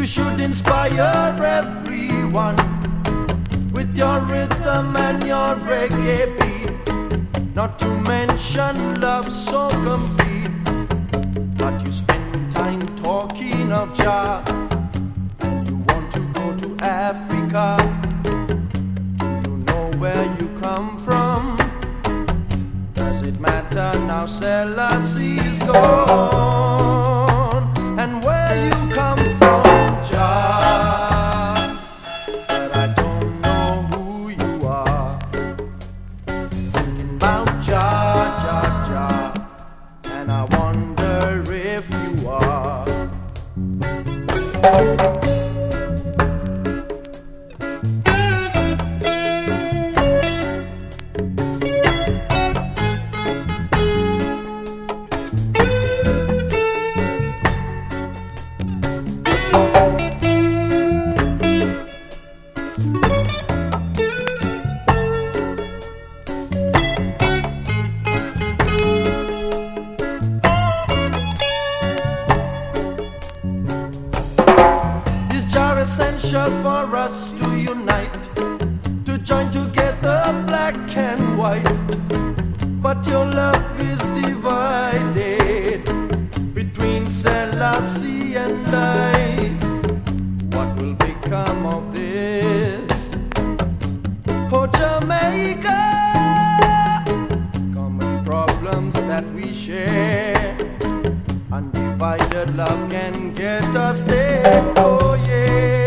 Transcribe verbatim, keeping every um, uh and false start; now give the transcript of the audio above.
You should inspire everyone with your rhythm and your reggae beat. Not to mention love so complete. But you spend time talking of Jah, and you want to go to Africa. Do you know where you come from? Does it matter now Selassie's gone? And where you come from, Jah, but I don't know who you are. Thinking about Jah, Jah, Jah, and I wonder if you are. Essential for us to unite, to join together black and white. But your love is divided between Selassie and I. What will become of this? Oh Jamaica, common problems that we share. Undivided love can get us there. Oh yeah.